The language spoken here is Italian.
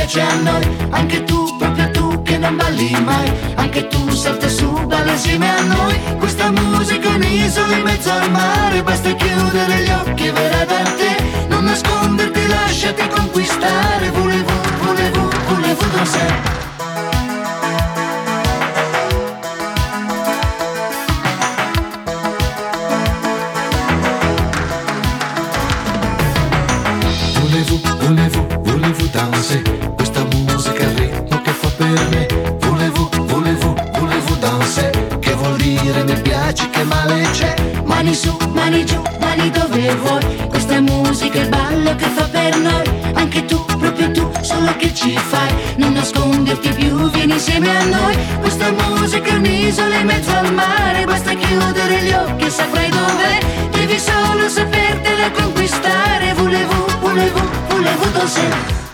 piace a noi. Anche tu, proprio tu che non balli mai, anche tu salta su, balla insieme a noi. Questa musica è un'isola in mezzo al mare, basta chiudere gli occhi e verrà da te. Non nasconderti, lasciati conquistare. Voulez-vous danser? Voulez-vous danser? Questa musica è il ritmo che fa per me. Voulez-vous danser? Che vuol dire mi piaci, che male c'è? Mani su, mani giù, mani dove vuoi. Questa musica è il ballo che fa per noi. Anche tu, proprio tu, solo che ci fai? Non nasconderti più, vieni insieme a noi. Questa musica è un'isola in mezzo al mare, basta chiudere gli occhi e saprai dov'è. Devi solo sapertela conquistare. Voulez-vous danser?